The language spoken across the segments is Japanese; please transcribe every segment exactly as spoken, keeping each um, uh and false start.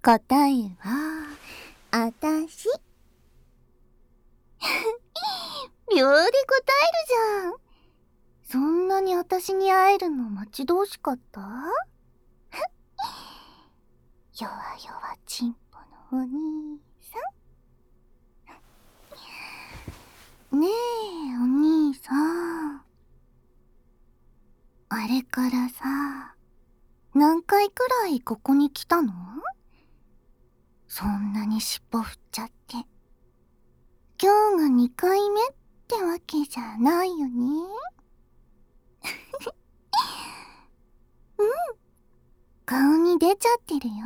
答えは、あたし。秒で答えるじゃん。そんなにあたしに会えるの待ち遠しかった？弱々ちんぽのお兄さん。ねえ、お兄さん。あれからさ、何回くらいここに来たの？そんなに尻尾振っちゃって。今日がにかいめってわけじゃないよね。うん、顔に出ちゃってるよ。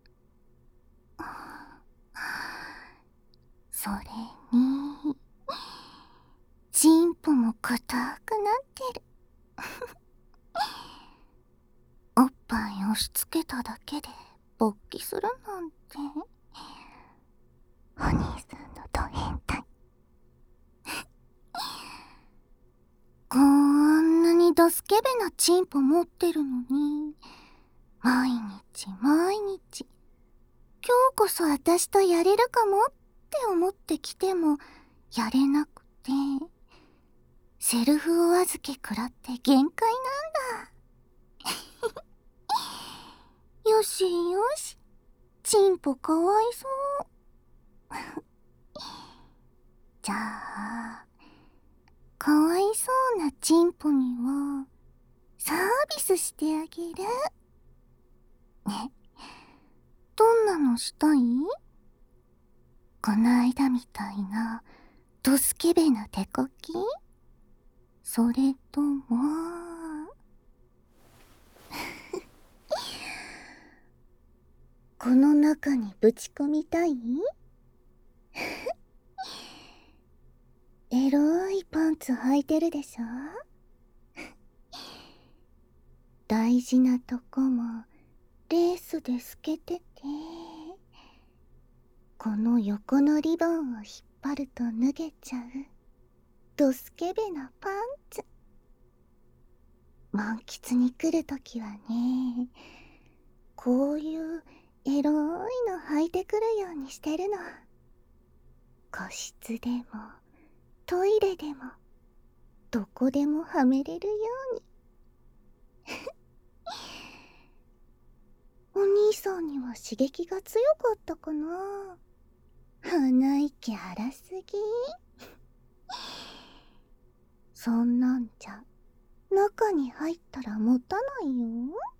それに、チンポも硬くなってる。おっぱい押し付けただけで勃起するなんて。お兄さんのド変態。こんなにドスケベなチンポ持ってるのに、毎日毎日、今日こそ私とやれるかもって思ってきてもやれなくて、セルフお預け食らって限界なんだ。よしよし、チンポかわいそう。じゃあ、かわいそうなチンポにはサービスしてあげる。ね、どんなのしたい？この間みたいなドスケベな手こき？それともこの中にぶち込みたい？エロいパンツ履いてるでしょ？大事なとこもレースで透けてて、この横のリボンを引っ張ると脱げちゃうドスケベなパンツ。満喫に来るときはね、こういうエロいの履いてくるようにしてるの。個室でもトイレでもどこでもはめれるように。お兄さんには刺激が強かったかな？鼻息荒すぎ。そんなんじゃ中に入ったら持たないよ。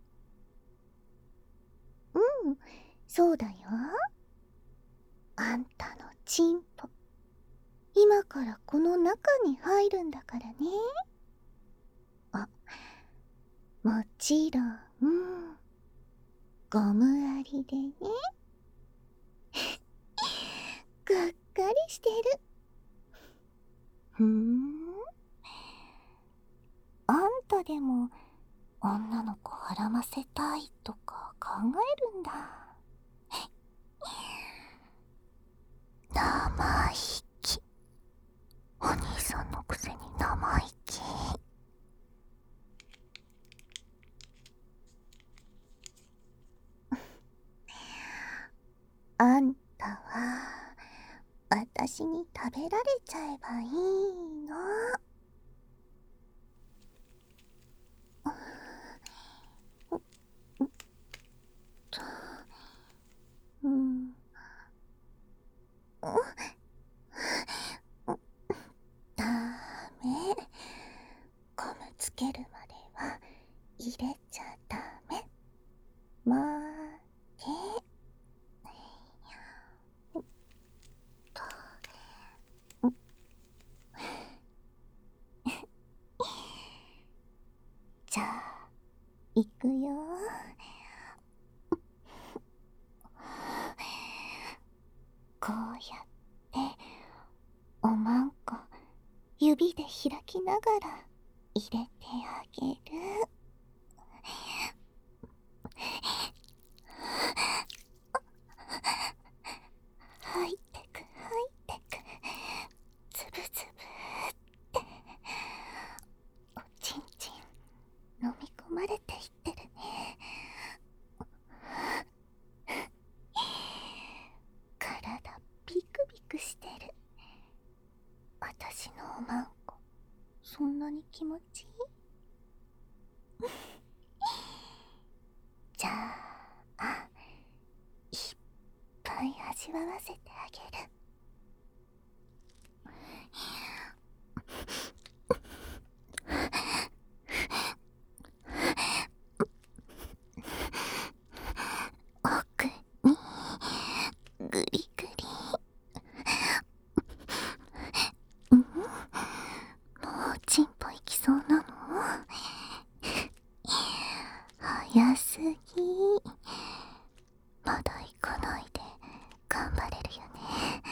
うん、そうだよ。あんたのチンポ、今からこの中に入るんだからね。あ、もちろん、ゴムありでね。がっかりしてる。ふーん。あんたでも女の子はらませたいとか考えるんだ。生意気。お兄さんのくせに生意気。あんたは私に食べられちゃえばいいの。うん。ダメ。ゴムつけるまでは入れちゃダメ。待って。じゃあ、いくよ。こうやっておまんこ指で開きながら入れてあげる。入ってく入ってく、つぶつぶっておちんちん飲み込まれていってるね。 ビクビクしてる。私のおまんこそんなに気持ちいい？じゃあいっぱい味わわせてあげる。奥にぐりぐり。うん？もうチンポいきそうなの？早すぎ。まだ行かないで頑張れるよね。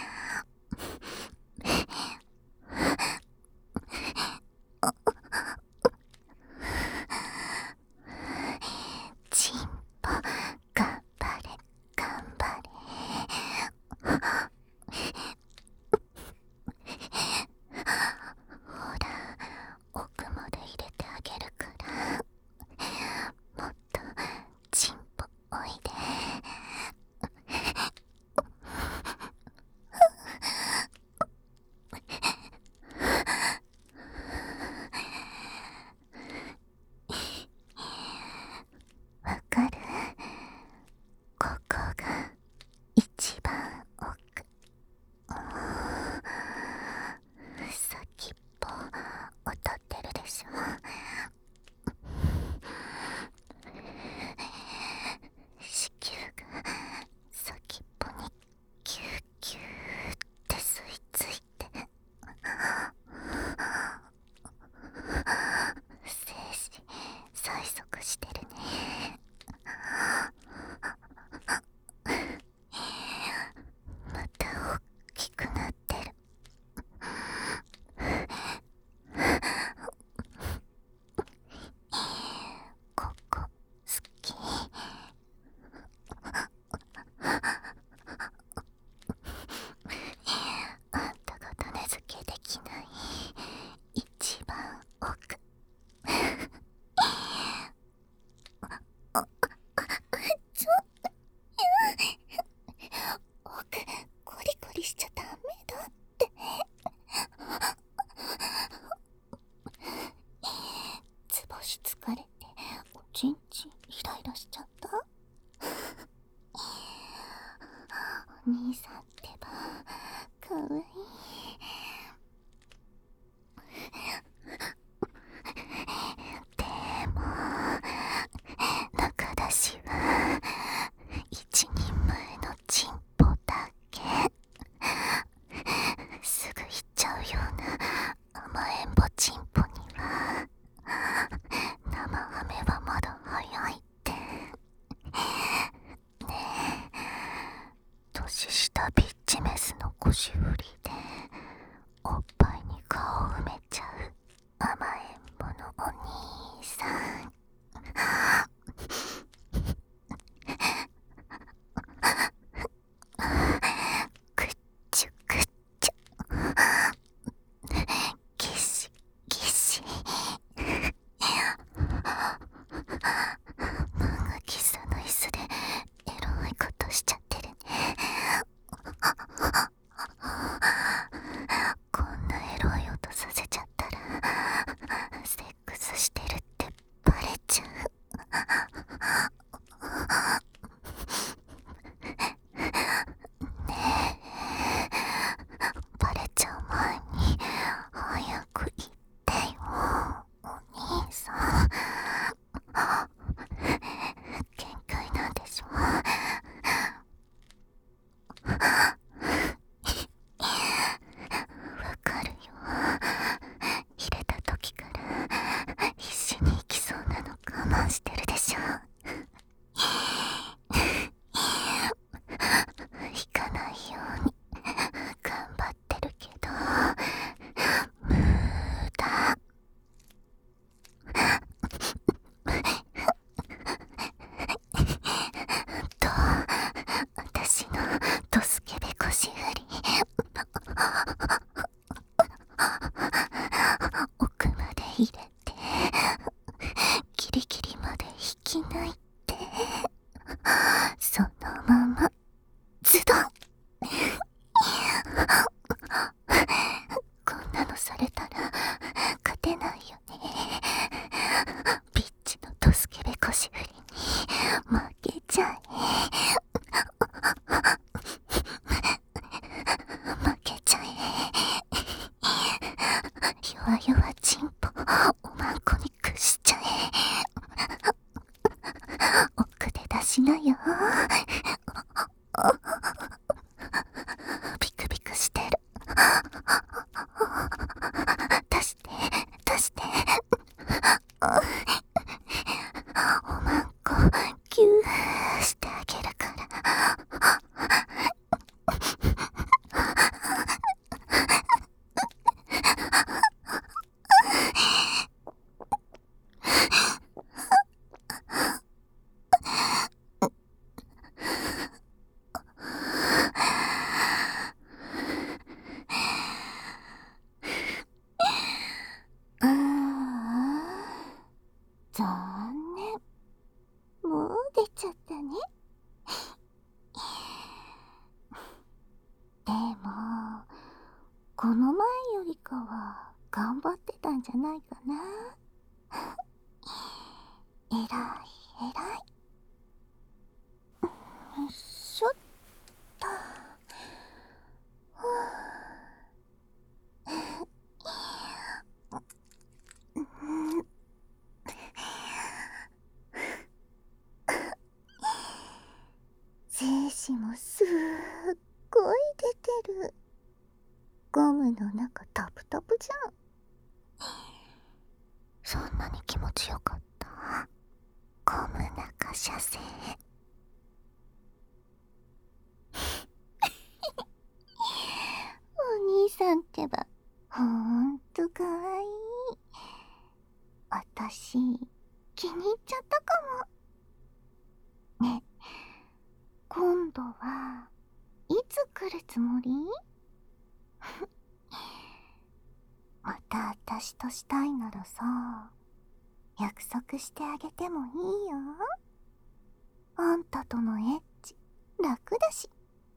チンポ頑張れ頑張れ。ほら奥まで入れてあげるから、もっとチンポおいで。わかる？ここが一番奥。先っぽを取ってるでしょ。子宮が先っぽにキューキューって吸い付いて、精子催促してるね。また大きくなってる。ここ好き。あんたが種付けできない一番奥。あ、あ、ちょ、奥コリコリしちゃダメだって。図星疲れておちんちんイライラしちゃった。お兄さんってばかわいい。でも中出しは一人前のチンポだけ。すぐ行っちゃうような甘えん坊チンポには生ハメはまだ早いって。ねえ、年下ビッチメスの腰振りでおっぱいに顔を埋めちゃう甘えん坊のお兄さん。くっちゅくっちゅ、ギシギシ。漫画喫茶の椅子でエロいことしちゃってるね。こんなこの前よりかは頑張ってたんじゃないかな。えらいえらい。よいしょっと。精子もすっごい出てる。ゴムの中タプタプじゃん。そんなに気持ちよかった？ゴム中射精。お兄さんってばほんとかわいい。あたし気に入っちゃったかも。ね、今度はいつ来るつもり？またあたしとしたいならさ、約束してあげてもいいよ。あんたとのエッチ楽だし。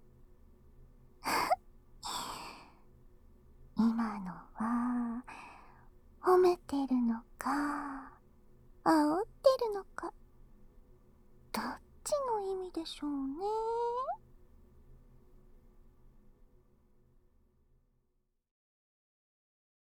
今のは褒めてるのか煽ってるのか、どっちの意味でしょうね。